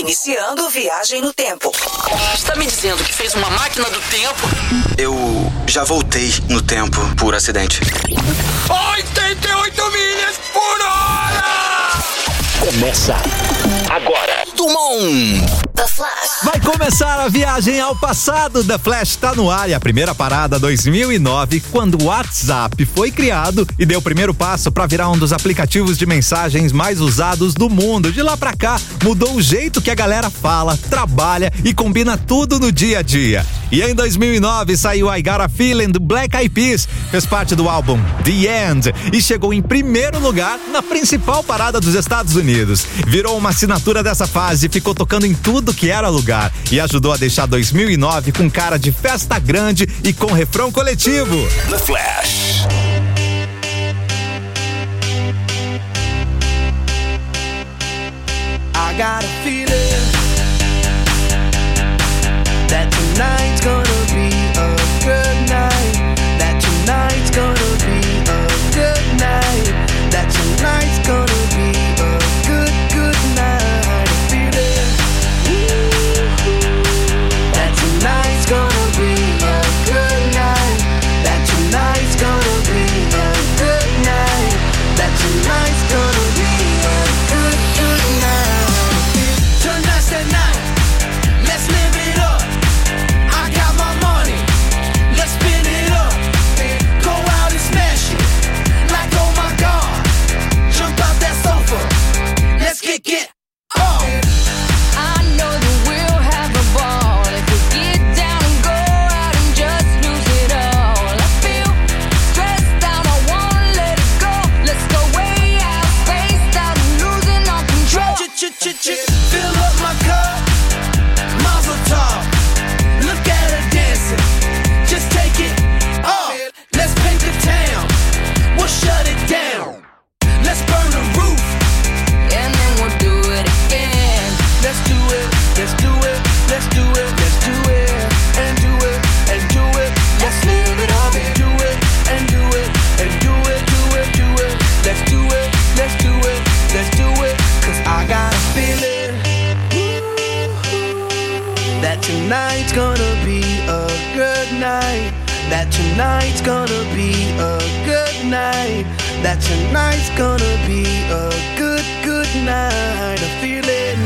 Iniciando viagem no tempo. Está me dizendo que fez uma máquina do tempo? Eu já voltei no tempo por acidente. 88 milhas por hora! Começa agora. Dumont! The Flash. Vai começar a viagem ao passado. The Flash tá no ar e a primeira parada 2009, quando o WhatsApp foi criado e deu o primeiro passo para virar um dos aplicativos de mensagens mais usados do mundo. De lá pra cá, mudou o jeito que a galera fala, trabalha e combina tudo no dia a dia. E em 2009 saiu I Got a Feeling do Black Eyed Peas, fez parte do álbum The End e chegou em primeiro lugar na principal parada dos Estados Unidos. Virou uma assinatura dessa fase e ficou tocando em tudo que era lugar e ajudou a deixar 2009 com cara de festa grande e com refrão coletivo. The Flash. I got a feeling that tonight's gonna be a good night. That tonight's gonna be a good night. That tonight's gonna be a good night. A feeling that tonight's gonna be a good night. That tonight's gonna be a good night. That tonight's gonna be a good night. Tonight's the night. Let's live it up. I got my money. Let's spin it up. Go out and smash it. Like oh my God. Jump out that sofa. Let's get up. I know that we'll have a ball if we get down and go out and just lose it all. I feel stressed out, I wanna let it go. Let's go way out, spaced out, and losing all control. Fill up my cup, Mazel tov. Look at her dancing, just take it off. Let's paint the town, we'll shut it down. Let's burn the roof, And then we'll do it again. let's do it, let's do it, let's do it, let's do it, and do it, and do it. Let's live it up and do it, and do it, and do it, do it, do it. Let's do it, let's do it, let's do it. 'Cause I got a feeling that tonight's gonna be a good night. That tonight's gonna be a good night. That tonight's gonna be a good night. A feeling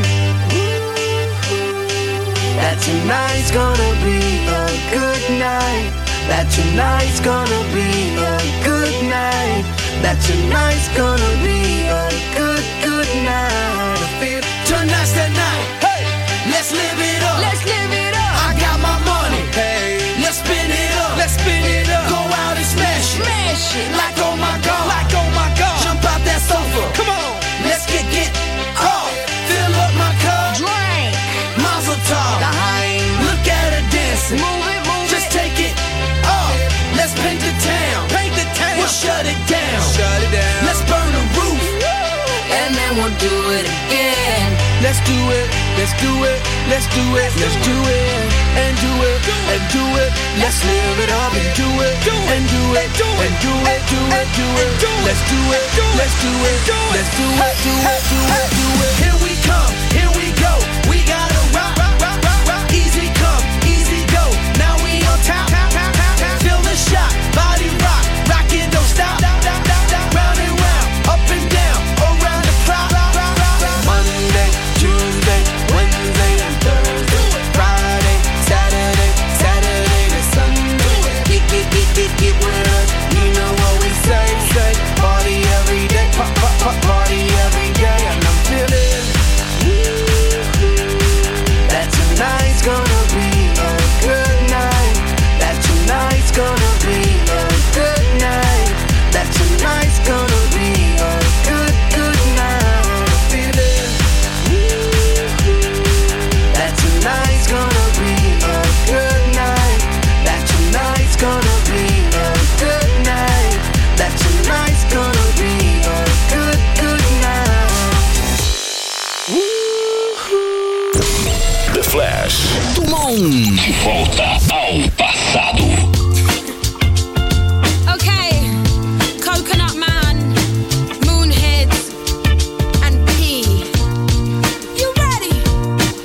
that tonight's gonna be a good night. That tonight's gonna be a good night. That tonight's gonna be a good night. I feel tonight's the night. Hey, let's live it up. Let's live it up. I got my money. Hey, let's spin it up. Let's spin it up. Go out and smash it. Smash it. Like oh my God. Like oh my God. Jump out that sofa. Come on. Let's get up. Fill up my cup. Drink. Mazel tov. Look at her dancing. Move it, move Just it. take it off. Let's paint the town. Paint the town. We'll shut it down. Shut it down. Let's burn the roof. And then we'll do it again. Let's do it. Let's do it. Let's do it. Let's do it. And do it. And do it. Let's live it up and do it. And do it. And do it. Do it. Do it. Let's do it. Let's do it. Let's do it. Do it. Do it. Do it. Here we come. Here we go. We gotta rock. Easy come. Easy go. Now we on top. Feel the shot. Body rock. Rockin', don't stop. Round and round. Up and down. Around the clock. Monday, Tuesday, Wednesday, and Thursday. Friday, Saturday to Sunday. Get with us. You know what we say. Party every day. Party every day. And I'm feeling that tonight's gonna be a good night. That tonight's gonna be a good night. That tonight's gonna be a good night. I'm feeling that tonight's gonna be a good night. That tonight's gonna be a good night. That tonight's gonna be a good night. The Flash. Dumont! De volta ao passado. Okay. Coconut Man, Moonheads, and P. You ready?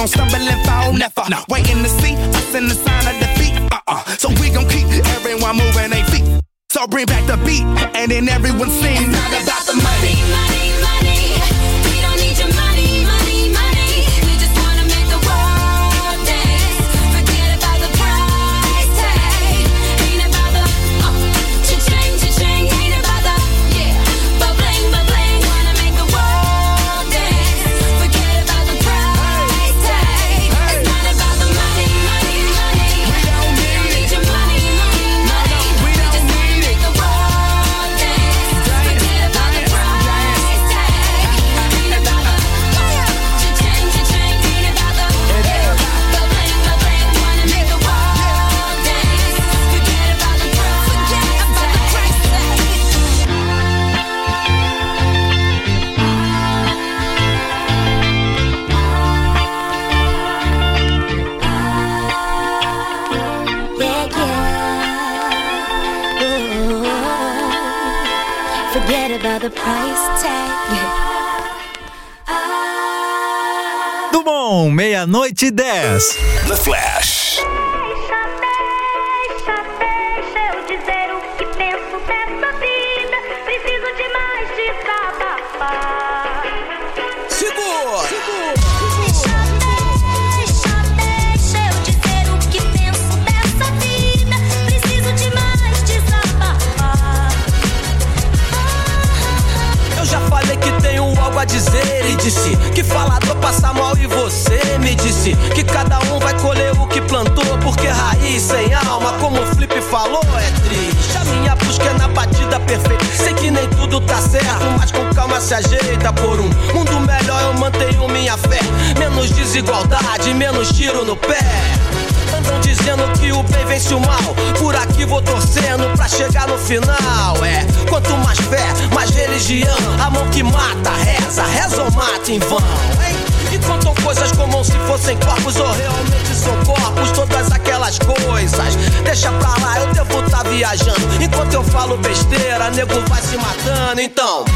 gon' stumble and fall, never. Waiting to see us in the sign of defeat. So we gon' keep everyone moving their feet. So bring back the beat, and then everyone sing. It's not about the money. Money, money. We don't need your money, money, money. We just wanna make the world dance. Forget about the price tag. Ain't about the cha-ching, cha-ching. Ain't about the ba-bling, ba-bling. Wanna make the world dance. Forget about the price tag. It's not about the money, money, money. We don't need your money, money, money. We just wanna make the world dance. Forget about the price tag. Ain't about the cha-ching, cha-ching. Ain't about the ba-bling, ba-bling. Wanna make the world dance. Forget about the price Forget about the price tag. Do bom, 00:10. The Flash. Deixa eu dizer o que penso dessa vida. Preciso de mais desabafar. Segura! Deixa eu dizer o que penso dessa vida. Preciso de mais desabafar. Eu já falei que tenho algo a dizer e disse que falador passa mal e você me disse que cada um vai colher o que plantou, porque raiz sem alma, como o Flip falou, é triste. A minha busca é na batida perfeita. Sei que nem tudo tá certo, mas com calma se ajeita. Por um mundo melhor eu mantenho minha fé. Menos desigualdade, menos tiro no pé. Andam dizendo que o bem vence o mal. Por aqui vou torcendo pra chegar no final. Quanto mais fé, mais religião. A mão que mata, reza ou mata em vão, hein? E contam coisas como se fossem corpos ou realmente são corpos. Todas aquelas coisas, deixa pra lá, eu devo tá viajando. Enquanto eu falo besteira, nego vai se matando, então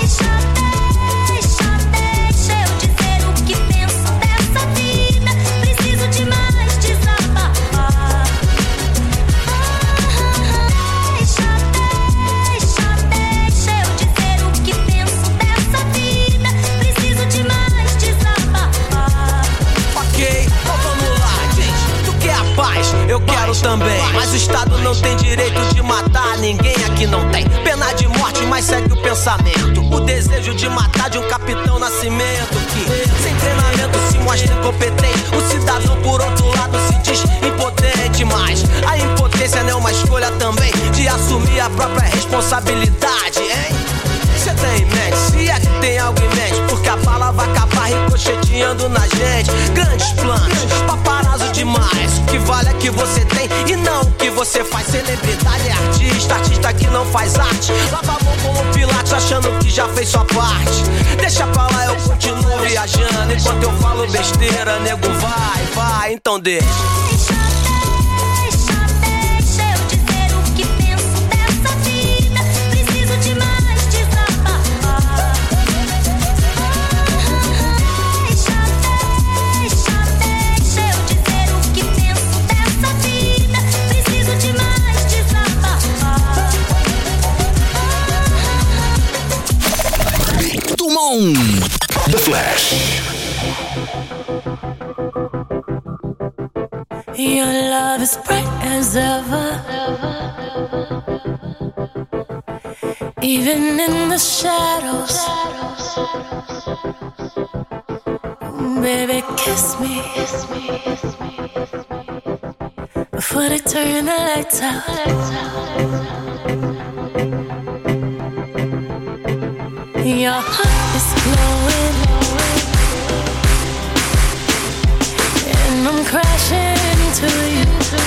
Deixa eu dizer o que penso dessa vida. Preciso de mais desabafar. Deixa eu dizer o que penso dessa vida. Preciso de mais desabafar. ok, então vamos lá, gente. Tu quer a paz? Eu quero também. Mas o Estado não tem direito de matar ninguém, aqui não tem pena de morte, mas segue o pensamento. O desejo de matar de um Capitão Nascimento que, sem treinamento, se mostra incompetente. O cidadão, por outro lado, se diz impotente. Mas a impotência não é uma escolha também de assumir a própria responsabilidade, hein? Cê tem em mente, se é que tem algo em mente, porque a bala vai acabar ricocheteando na gente. Grandes planos, paparazzo demais. O que vale é que você tem e não o que você faz. Celebridade é artista, artista que não faz arte. Lava a mão como Pilates achando que já fez sua parte. Deixa pra lá, eu continuo viajando. Enquanto eu falo besteira, nego vai, então deixa. Deixa eu dizer o que penso dessa vida. Preciso de mais desabafar. Deixa eu dizer o que penso dessa vida. Preciso de mais desabafar. Dumont. The Flash. Your love is bright as ever. Even in the shadows. Baby, kiss me. Before they turn the lights out. Your heart is glowing, and I'm crashing into you.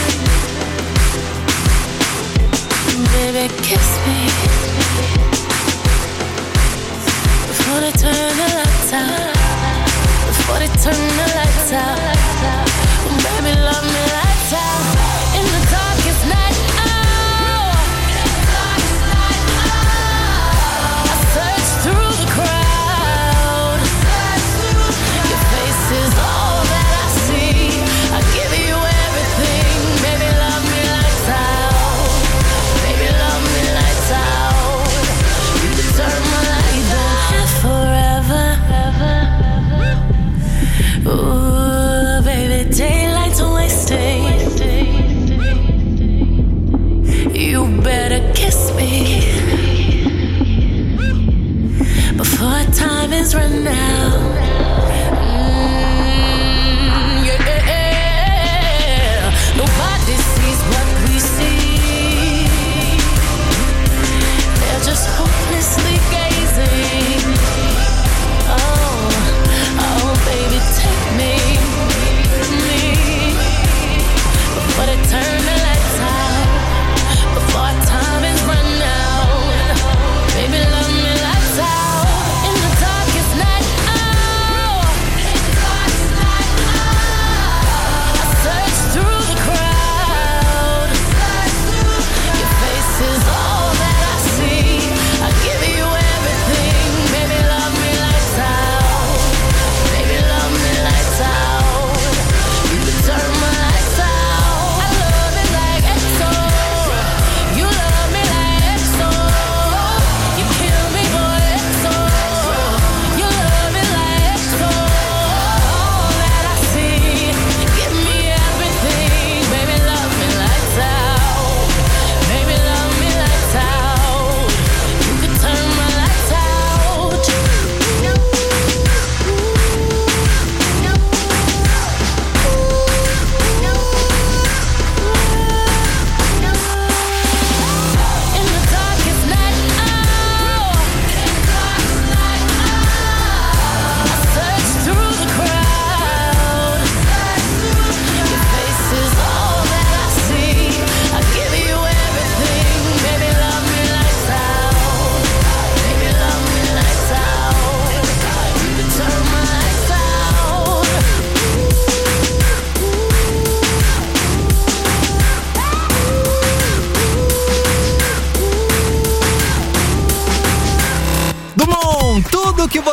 Baby, kiss me before they turn the lights out. Before they turn the lights out. Baby, love me lights out. In the darkest night. Through the crowd, your face is all that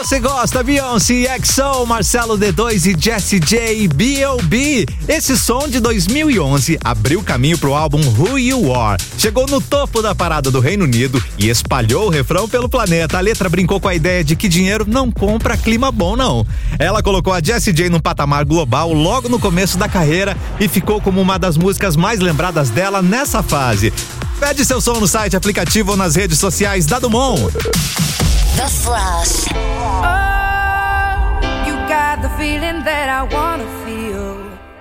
Você gosta? Beyoncé, XO, Marcelo D2 e Jessie J, B.O.B. Esse som de 2011 abriu caminho pro álbum Who You Are. Chegou no topo da parada do Reino Unido e espalhou o refrão pelo planeta. A letra brincou com a ideia de que dinheiro não compra clima bom, não. Ela colocou a Jessie J num patamar global logo no começo da carreira e ficou como uma das músicas mais lembradas dela nessa fase. Pede seu som no site, aplicativo ou nas redes sociais da Dumont. The Flash. Oh, you got the feeling that I wanna feel.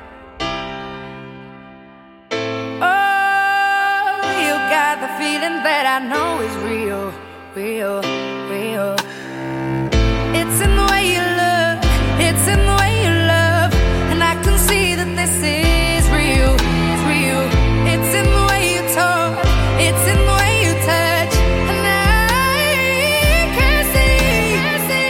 Oh, you got the feeling that I know is real, real, real. It's in the way you look, it's in the way you love, and I can see that this is real, it's real. It's in the way you talk, it's in the way you touch, and I can see,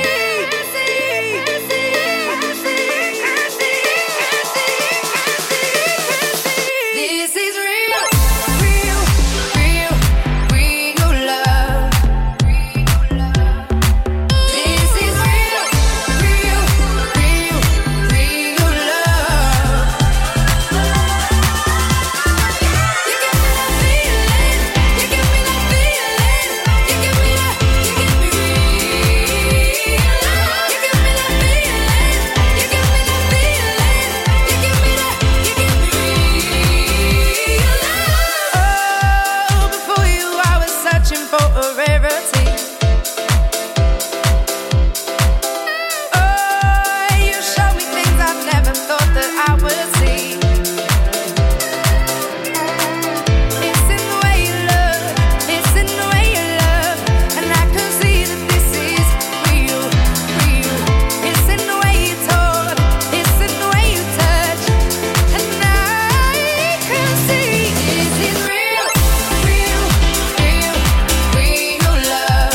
this is real, real, real, real love. This is real, real, real, real love. You give me that feeling, you give me that feeling, you give me that, you give me real. You give me that feeling, you give me that feeling, you give me that, you give me real. Oh, before you I was searching for a rarity. Oh, you showed me things I never thought that I would see. It's in the way you look, it's in the way you love, and I can see that this is real, real. It's in the way you talk, it's in the way you touch, and I can see this is real, real, real, real love.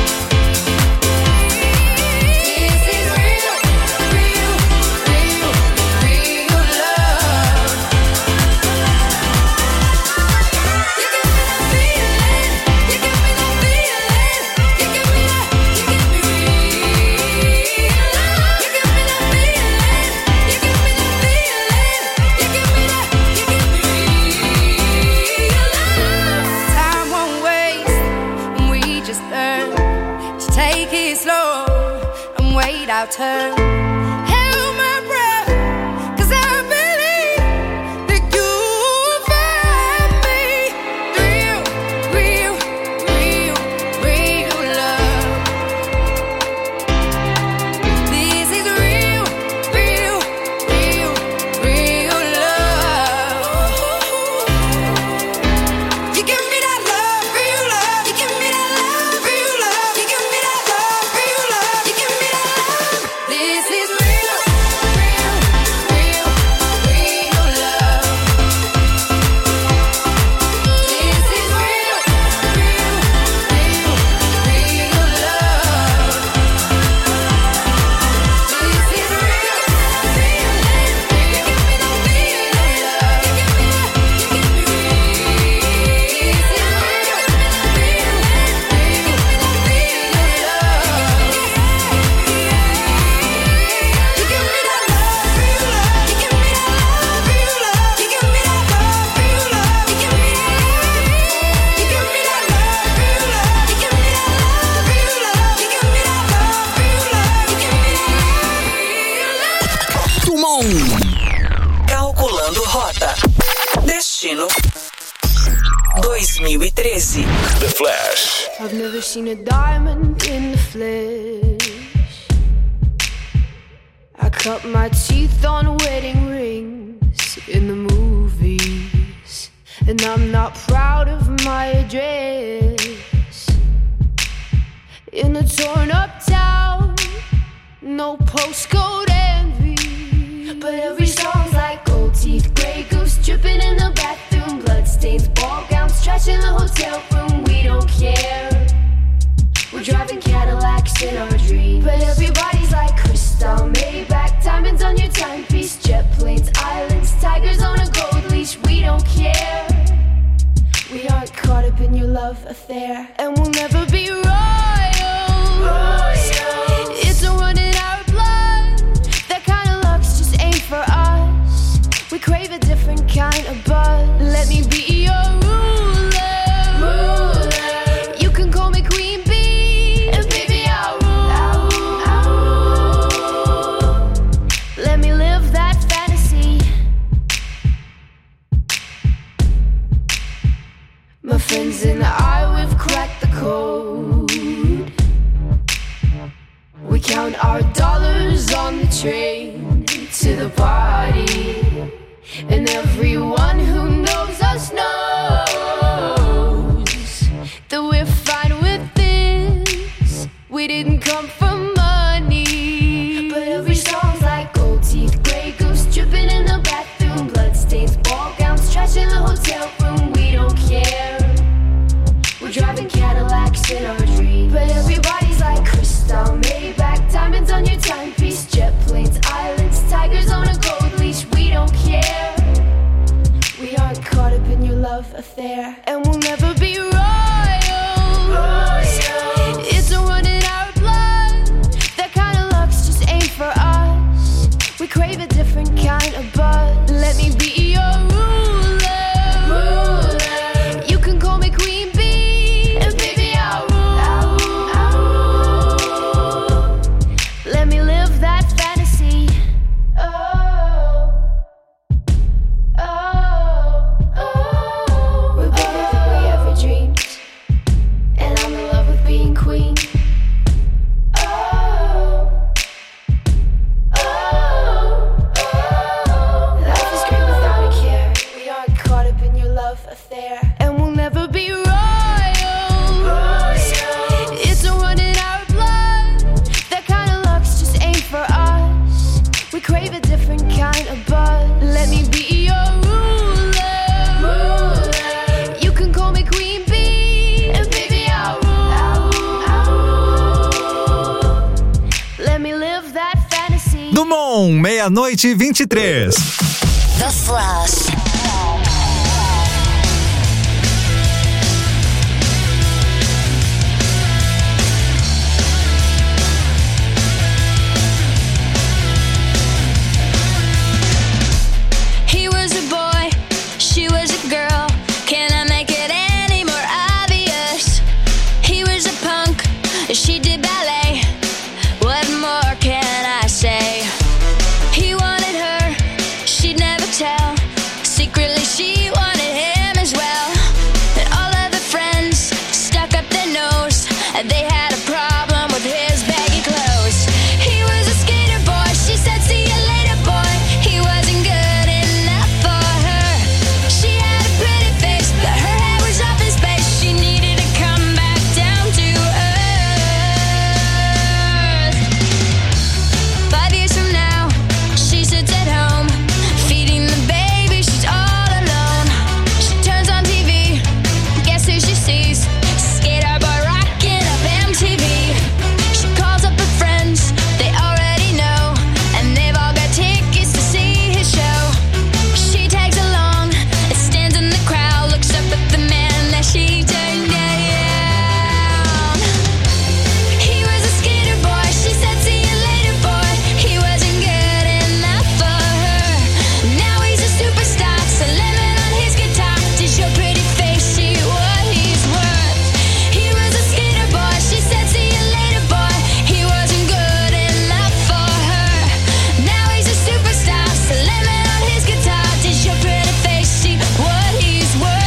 This is real, real, real, real love. You give me that feeling, you give me that feeling, you give me that, you give me real. You give me that feeling, you give me that feeling, you give me that, you give me real. Time won't waste, and we just learn to take it slow and wait our turn. Hold my breath, 'cause I believe that you will find me. Real, real, real, real love. This is real, real, real, real love. You give me that love, real love. You give me that love, real love. You give me that love, real love. You give me that love. This is real, real, real, real love. This is real, real, real, real love. This is real, real, real. You give me that feeling, love. You give me that, you give me real. This is real, real, real, real love. You give me that love, real love. You give me that love, real love. You give me that love, real love. You give me that. You give me that love, real love. You give me that love, real love. You give me that love, real love. You give me that. Dumont. Calculando rota. Destino 2013. The Flash. I've never seen a diamond in the flesh. I cut my teeth on wedding rings in the movies, and I'm not proud of my address. In a torn up town, no postcode envy, but every song's like gold teeth, gray goose dripping in the bathroom, bloodstains, ball gowns, trash in the hotel room. We don't care. We're driving Cadillacs in our dreams, but everybody's like crystal, Maybach, diamonds on your timepiece, jet planes, islands, tigers on a gold leash. We don't care. We aren't caught up in your love affair, and we'll never be royals. It's kind of buzz. Let me be your ruler. You can call me Queen Bee, and baby I'll rule. Let me live that fantasy. My friends and I, we've cracked the code. We count our dollars on the train to the party. And everyone who knows us knows that we're fine with this. We didn't come for money. But every song's like gold teeth, Grey Goose dripping in the bathroom, bloodstains, ball gowns, trash in the hotel room. We don't care. We're driving Cadillacs in our dreams. But everybody's like crystal, Maybach, diamonds on your timepiece, jet planes, islands, tigers on a gold leash. We don't care. We aren't caught up in your love affair, and we'll never be royals. It's a run in our blood. That kind of luck's just ain't for us. We crave a different kind of buzz. Let me be your ruler. You can call me Queen Bee, and baby I'll rule. Let me live that fantasy. We're bigger than we ever dreamed, and I'm in love with being queen. Life is great without a care. We aren't caught up in your love affair, and we'll never be royals. It's a run in our blood. That kind of luck's just ain't for us. We crave a different kind of buzz. Let me be your ruler. You can call me Queen Bee, and baby I'll rule. Let me live that fantasy. Do Mon, 00:23. The Flash. He was a boy, she was a girl. Can I make it any more obvious? He was a punk, she did ballet. What more can I say? He wanted her, she'd never tell. Secretly she wanted him as well. And all of the friends stuck up their nose. They had a problem with his baggy clothes. He was a skater boy, she said see you later boy. He wasn't good enough for her. She had a pretty face, but her head was up in space. She needed to come back down to earth. 5 years from now, she sits at home, feeding the baby, she's all alone. She turns on TV, guess who she sees? Skater boy rocking up MTV. She calls up her friends, they already know, and they've all got tickets to see his show. She tags along, stands in the crowd, looks up at the man that she turned down. He was a skater boy, she said see you later boy. He wasn't good enough for her. Now he's a superstar, so lemon on his guitar. Does your pretty face see what he's worth? He was a skater boy, she said see you later boy. He wasn't good enough for her. Now he's a superstar, so lemon on his guitar. Does your pretty face see what he's worth?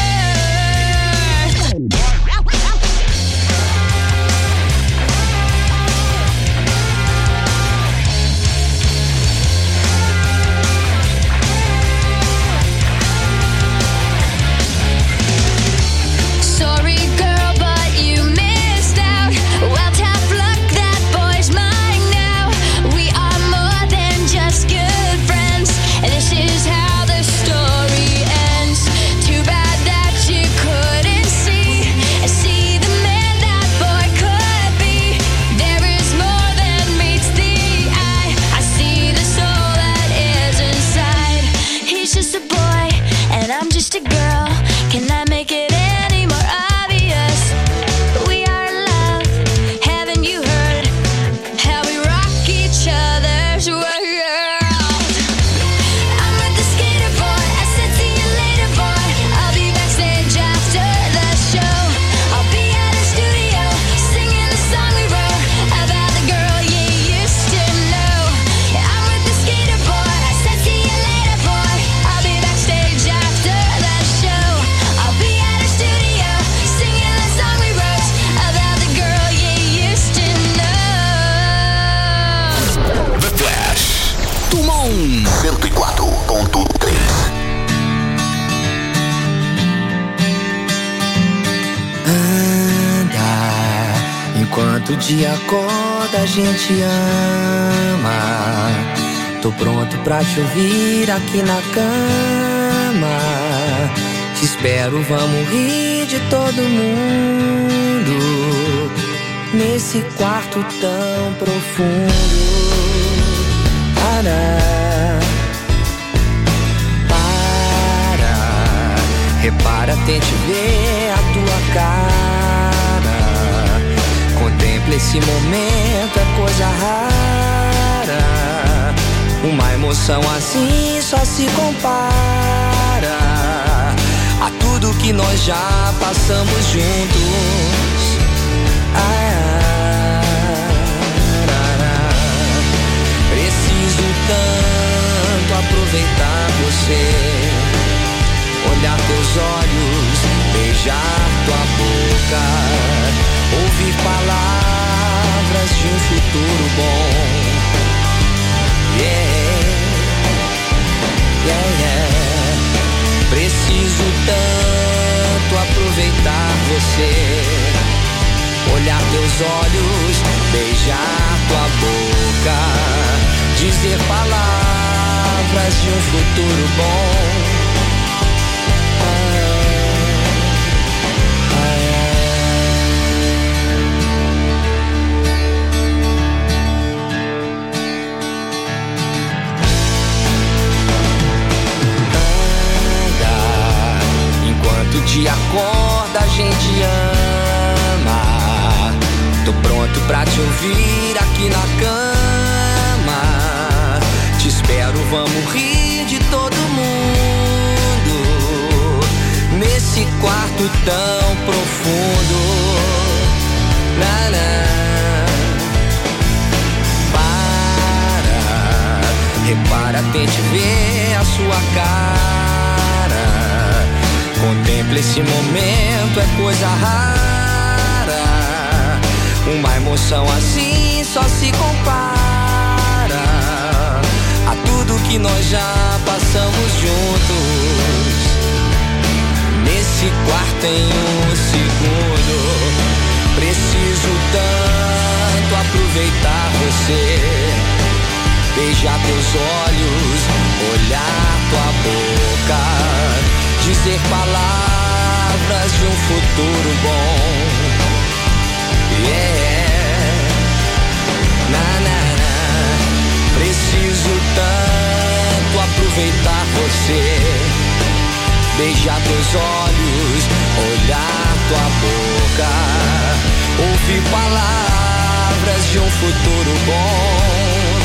Sorry girl, but you missed out. Well, tough luck, that boy's mine now. We are more than just good friends, and this is how the story ends. Too bad that you couldn't see the man that boy could be. There is more than meets the eye. I see the soul that is inside. He's just a boy, and I'm just a girl. Can I make it any more obvious? We are in love. Haven't you heard how we rock each other's world? I'm with the skater boy. I said see you Enquanto o dia acorda, a gente ama. Tô pronto pra te ouvir aqui na cama. Te espero, vamos rir de todo mundo nesse quarto tão profundo. Repara, tente ver a tua cara. Contempla esse momento, é coisa rara. Uma emoção assim só se compara a tudo que nós já passamos juntos. Preciso tanto aproveitar você, olhar teus olhos, beijar tua boca, ouvir palavras de um futuro bom. Preciso tanto aproveitar você, olhar teus olhos, beijar tua boca, dizer palavras de um futuro bom. Enquanto o dia acorda, a gente ama. Tô pronto pra te ouvir aqui na cama. Te espero, vamos rir de todo mundo nesse quarto tão profundo. Repara, tente ver a sua cara. Contempla esse momento, é coisa rara. Uma emoção assim só se compara a tudo que nós já passamos juntos nesse quarto em um segundo. Preciso tanto aproveitar você, beijar teus olhos, olhar tua boca, dizer palavras de um futuro bom. Preciso tanto aproveitar você, beijar teus olhos, olhar tua boca, ouvir palavras de um futuro bom.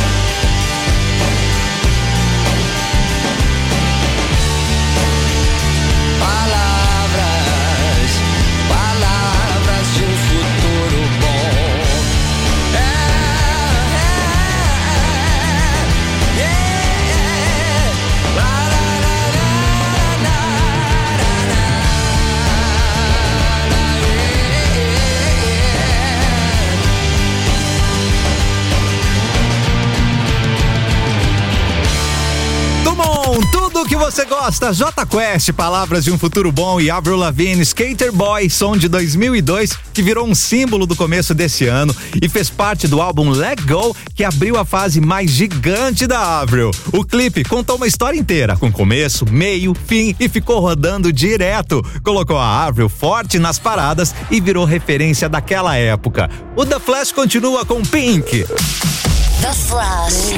Palavras de um futuro bom. Tudo que você gosta, Jota Quest, Palavras de um Futuro Bom e Avril Lavigne, Skater Boy, som de 2002, que virou um símbolo do começo desse ano e fez parte do álbum Let Go, que abriu a fase mais gigante da Avril. O clipe contou uma história inteira, com começo, meio, fim e ficou rodando direto. Colocou a Avril forte nas paradas e virou referência daquela época. O The Flash continua com Pink. The Flash.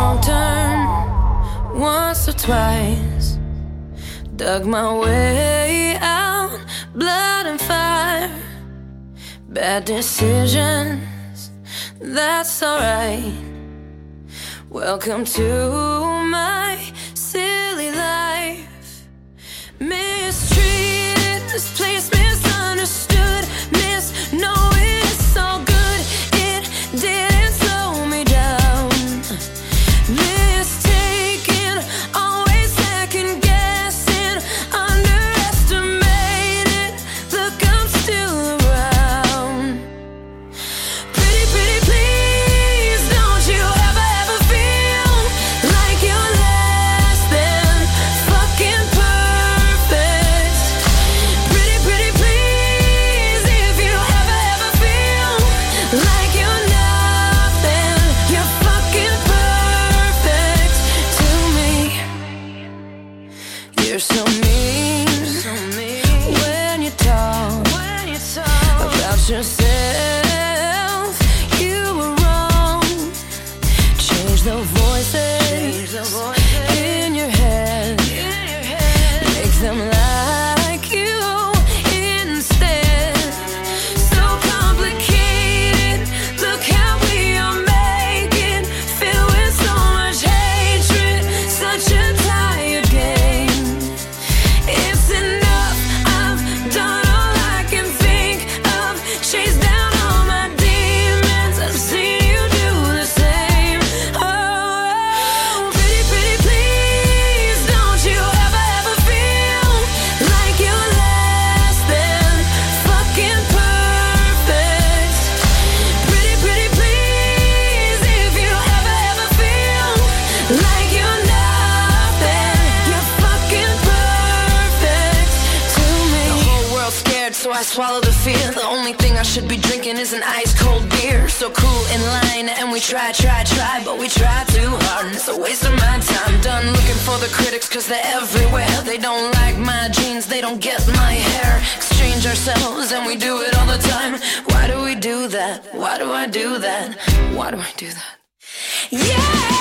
Once or twice, dug my way out, blood and fire, bad decisions, that's alright. Welcome to my silly life. Mistreated, misplaced, misunderstood, misknowing it's all good, it didn't slow me down. Always second guessing, underestimated. Look, I'm still around. Pretty, please, don't you ever feel like you're left You're so mean when you talk about yourself. You were wrong. Change the voices in your head. Make them like you instead. So complicated. Look how we are making. Filled with so much hatred. Such a tired game. It's enough. I've done all I can think of. Chase down all my demons. I've seen you do the same. Oh, pretty, pretty, please. Don't you ever feel like you're less than fucking perfect. Pretty, pretty, please. If you ever feel like you're nothing, you're fucking perfect to me. The whole world's scared, so I swallow the fear. The only thing I should be drinking is an ice cold beer. So cool in line, and we try, but we try too hard, and it's a waste of my time. Done looking for the critics, cause they're everywhere. They don't like my jeans, they don't get my hair. Exchange ourselves, and we do it all the time. Why do we do that? Why do I do that? Why do I do that? Yeah!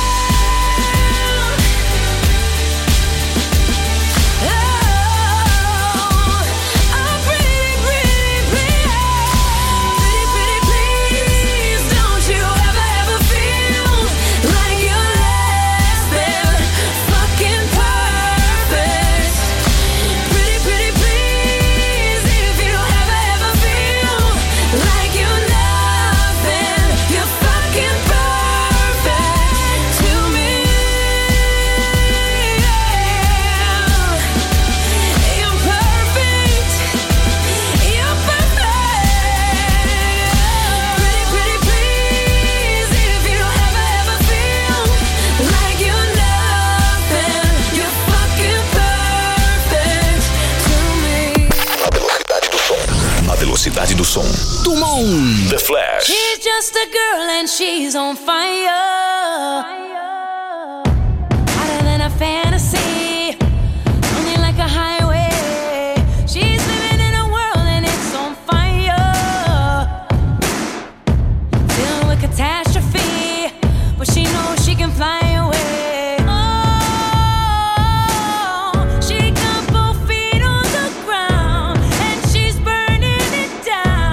Velocidade do som. Tumon. The Flash. She's just a girl and she's on fire. Hotter than a fantasy. Only like a highway. She's living in a world and it's on fire. Filled with catastrophe. But she knows she can fly away.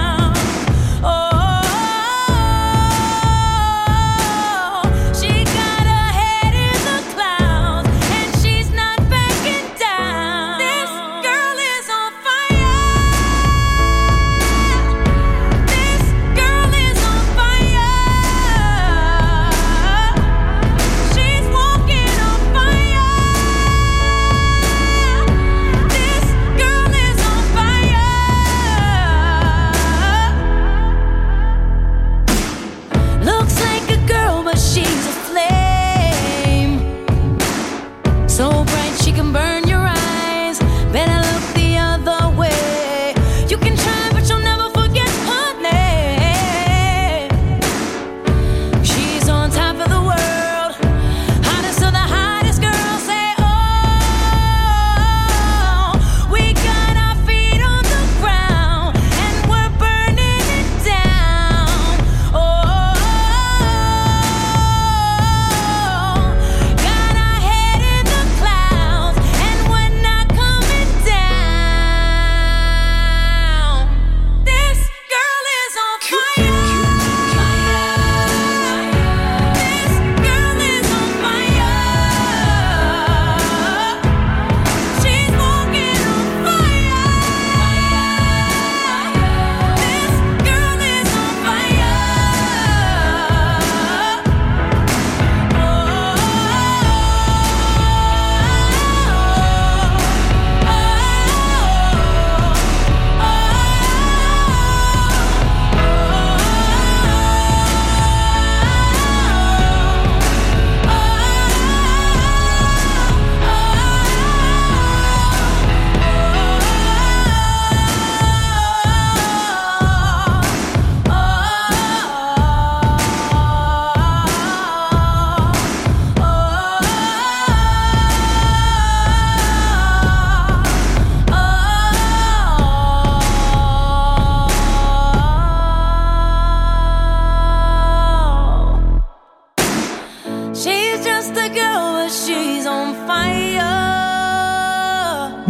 She got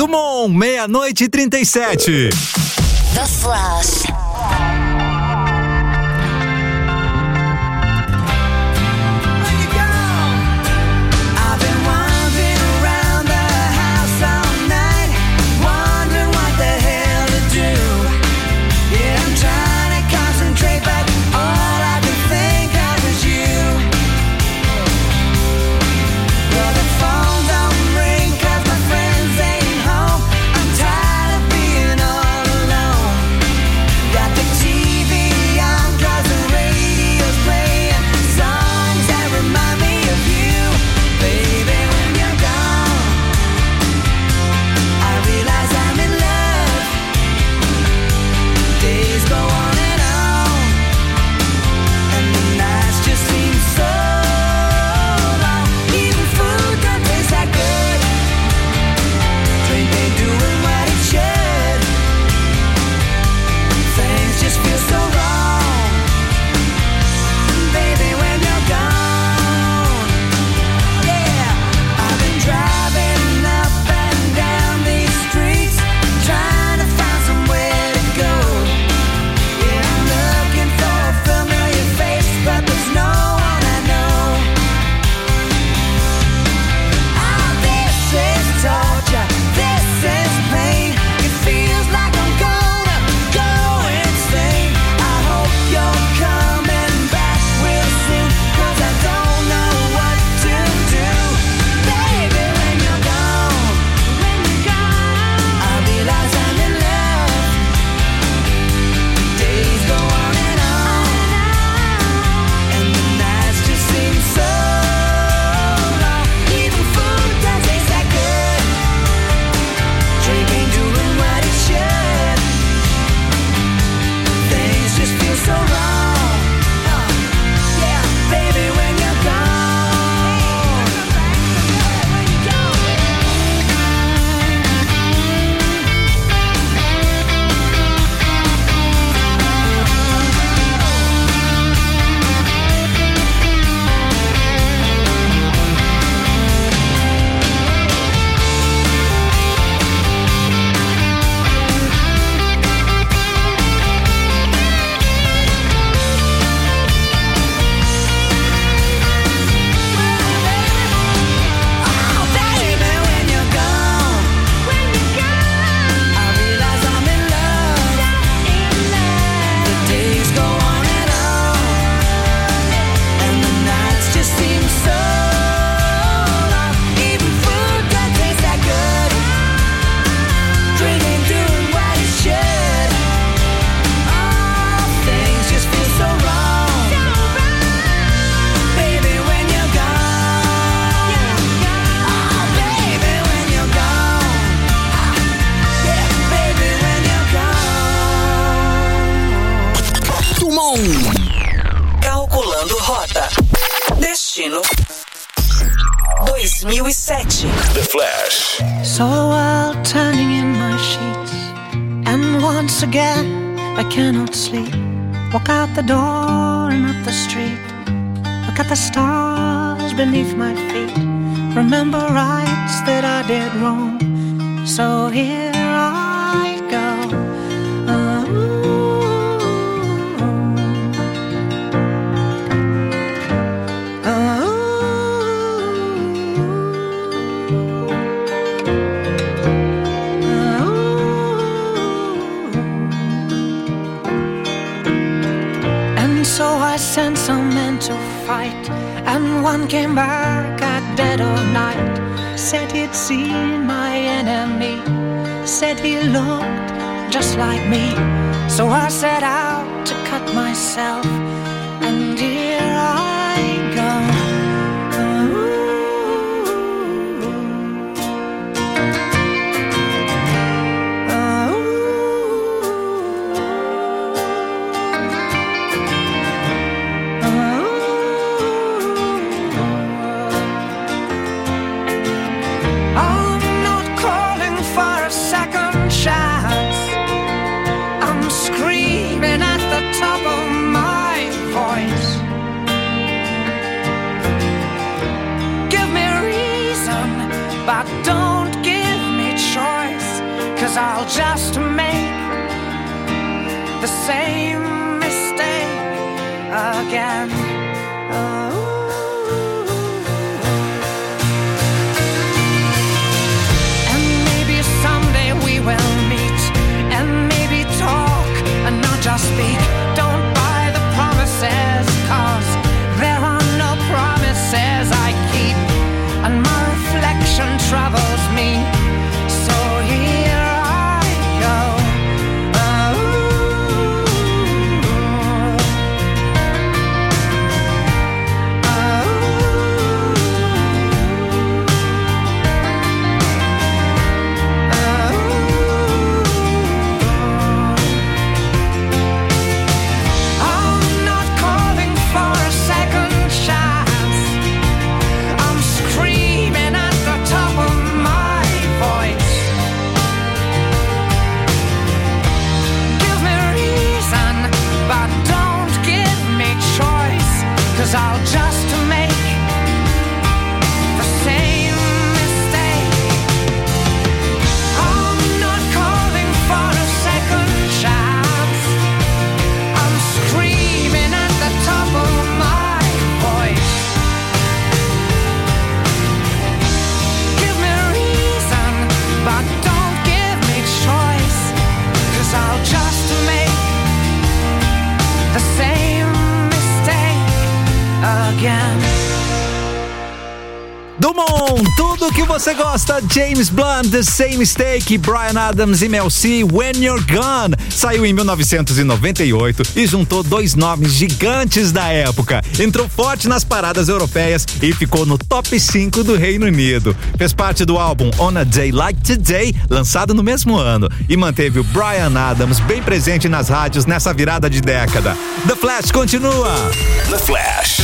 Dumont, 00:37. The Flash. Calculando rota. Destino 2007. The Flash. So while turning in my sheets, and once again I cannot sleep, walk out the door and up the street, look at the stars beneath my feet, remember rights that I did wrong, so here I go. So I sent some men to fight, and one came back at dead of night, said he'd seen my enemy, said he looked just like me. So I set out to cut myself, and here I go. 'cause I'll just make the same mistake again. And maybe someday we will meet and maybe talk and not just speak. Don't buy the promises, 'cause there are no promises I keep, and my reflection troubles me. So here I go. I'll just make the same mistake. I'm not calling for a second chance. I'm screaming at the top of my voice. Give me reason, but don't give me choice, 'cause I'll just make the same again. Dumont, tudo que você gosta. James Blunt, The Same Mistake, Bryan Adams e Mel C, When You're Gone. Saiu em 1998 e juntou dois nomes gigantes da época. Entrou forte nas paradas europeias e ficou no top 5 do Reino Unido. Fez parte do álbum On a Day Like Today, lançado no mesmo ano, e manteve o Bryan Adams bem presente nas rádios nessa virada de década. The Flash continua. The Flash.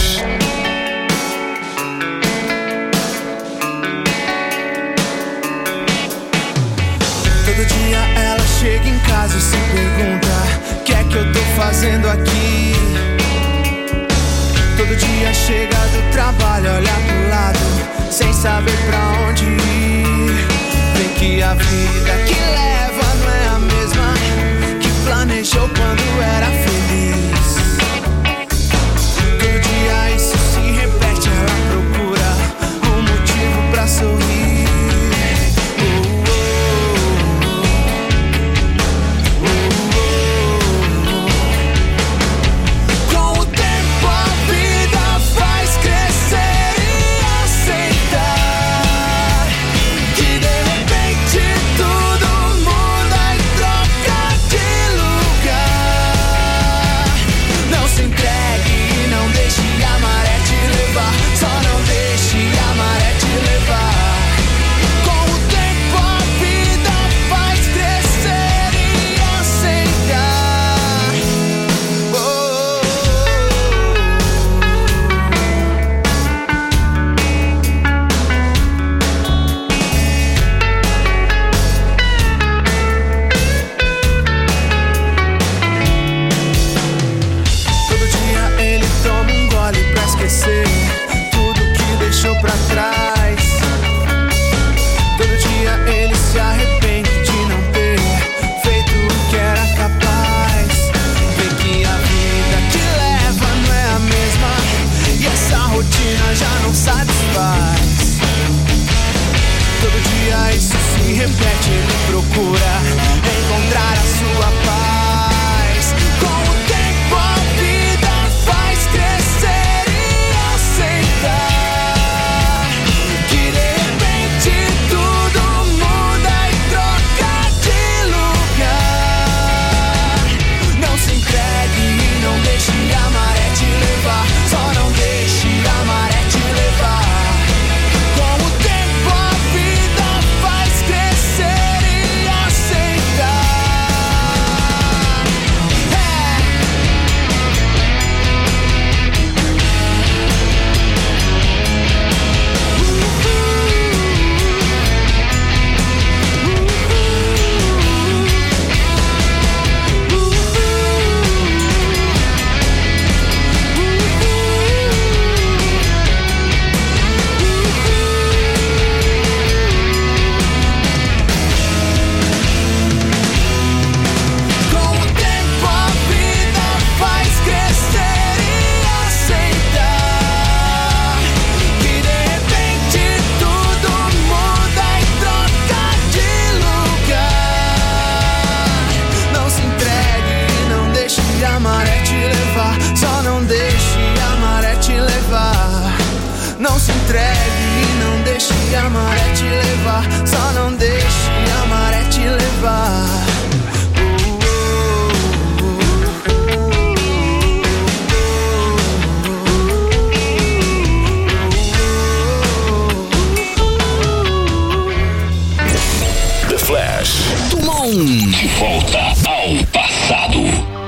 Todo dia ela chega em casa e se pergunta: o que é que eu tô fazendo aqui? Todo dia chega do trabalho, olha pro lado, sem saber pra onde ir. Vê que a vida que leva não é a mesma que planejou quando era feliz. Todo dia isso se repete, ela procura um motivo pra sorrir. Tudo De volta ao passado.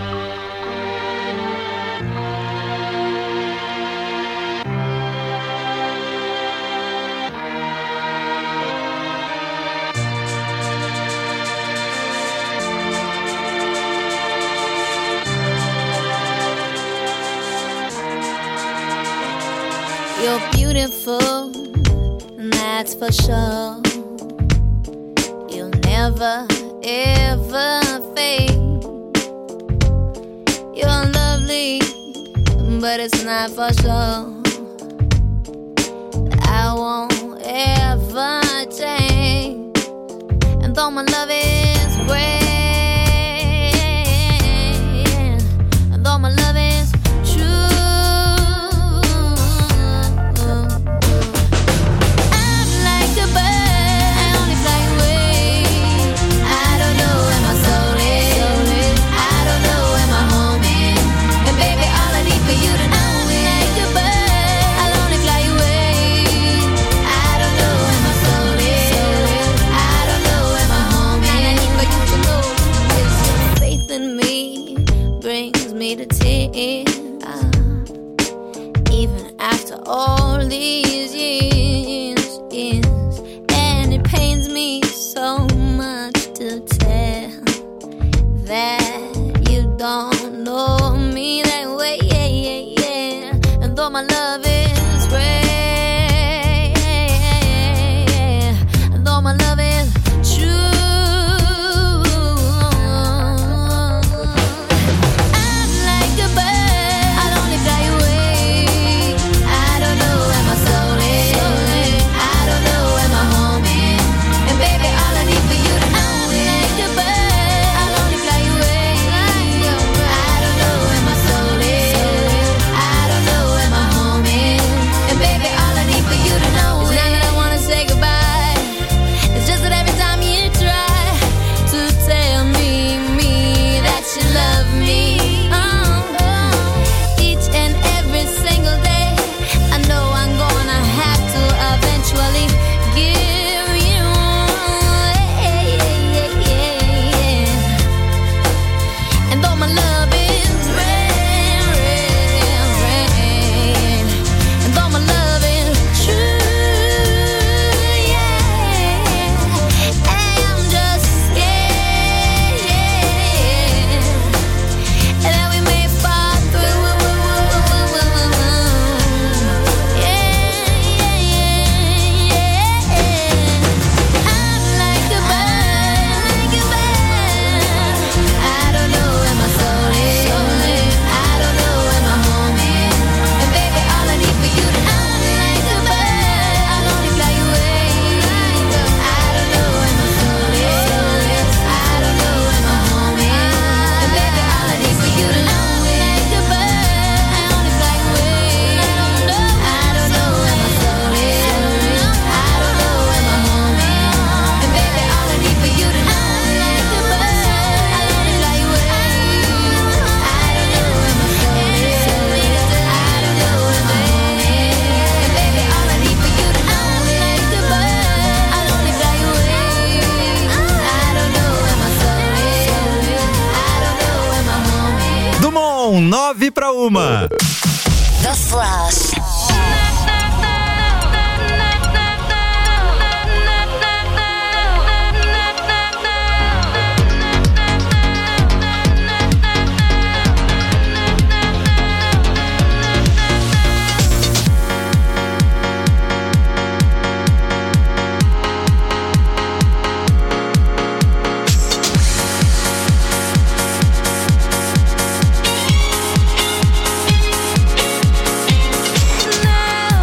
You're beautiful, that's for sure. You'll never, ever fade. You're lovely, but it's not for sure. I won't ever change. And though my love is great, and though my love is true, to tears, even after all these years, and it pains me so much to tell that you don't know me that way, and though my love is great, and though my love is true, Dumont, 9:01. The Flash. Now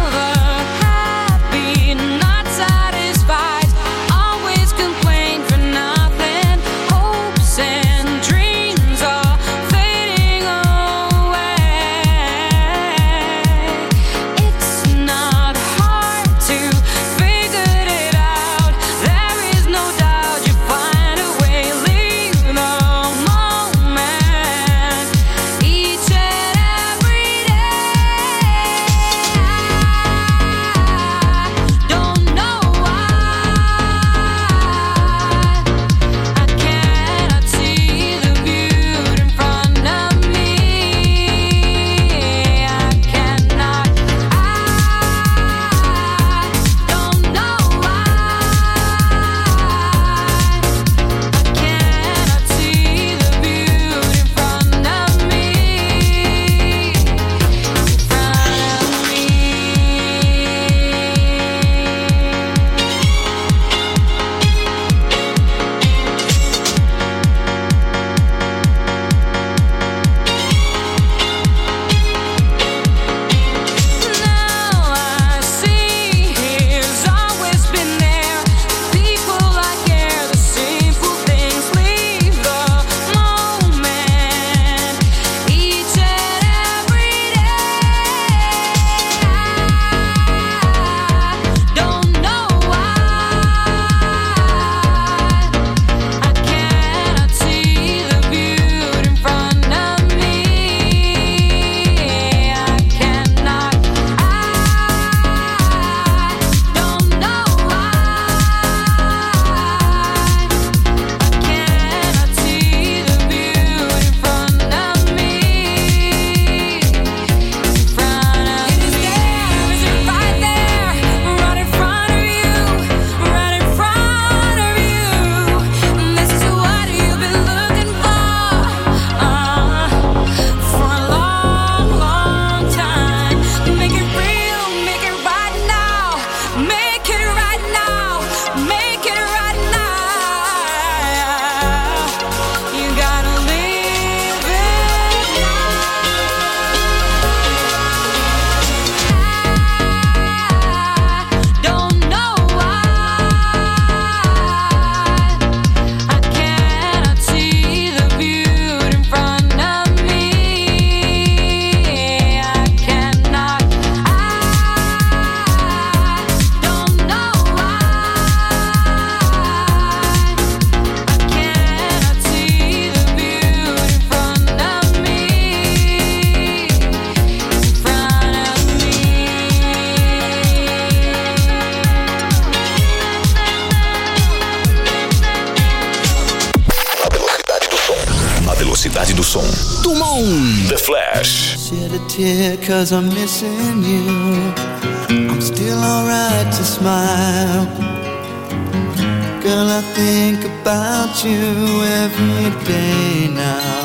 velocidade do som. Dumont, The Flash. Shed a tear 'cause I'm missing you. I'm still alright to smile. Girl, I think about you every day now.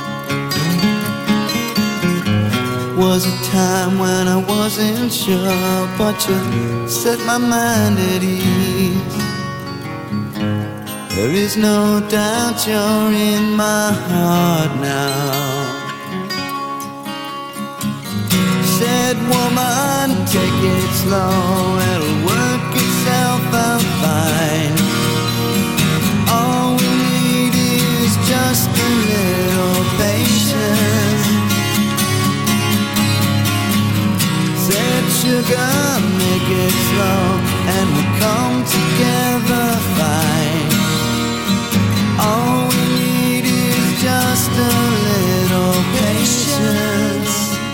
Was a time when I wasn't sure, but you set my mind at ease. There is no doubt you're in my heart now. Said woman, take it slow, it'll work itself out fine. All we need is just a little patience. Said sugar, make it slow, and we'll come together fine. All we need is just a little patience.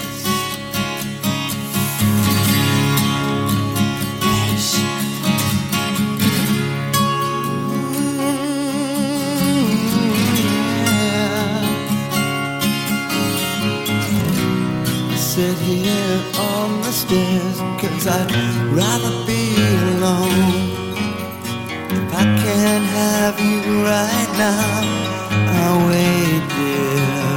Sit here on the stairs 'cause I'd rather be alone. If I can't have you right now, I'll wait, dear.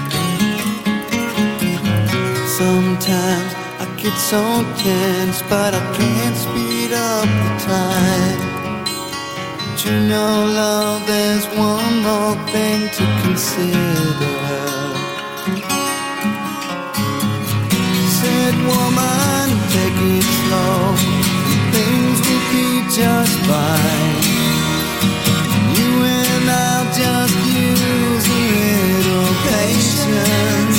Sometimes I get so tense, but I can't speed up the time. But you know, love, there's one more thing to consider. Said woman, take it slow, things will be just fine. You and I'll just use a little patience.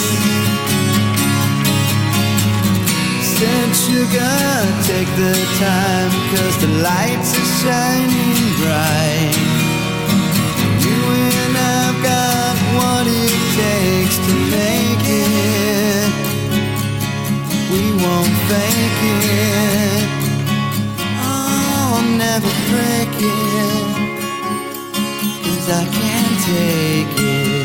Said sugar, take the time, 'cause the lights are shining bright. You and I've got what it takes to make it. We won't fake it. I'll never break it, 'cause I can't take it.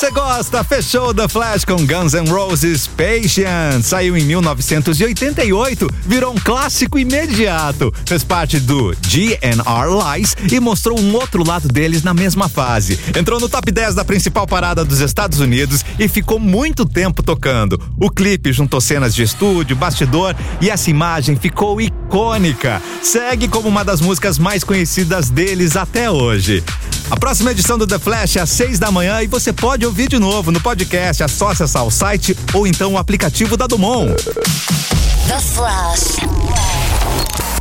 você gosta, fechou The Flash com Guns N' Roses Patience. Saiu em 1988, virou um clássico imediato. Fez parte do GNR Lies e mostrou um outro lado deles na mesma fase. Entrou no top 10 da principal parada dos Estados Unidos e ficou muito tempo tocando. O clipe juntou cenas de estúdio, bastidor e essa imagem ficou icônica. Segue como uma das músicas mais conhecidas deles até hoje. A próxima edição do The Flash é às 6 da manhã e você pode ouvir de novo no podcast. É só acessar o site ou então o aplicativo da Dumont. The Flash.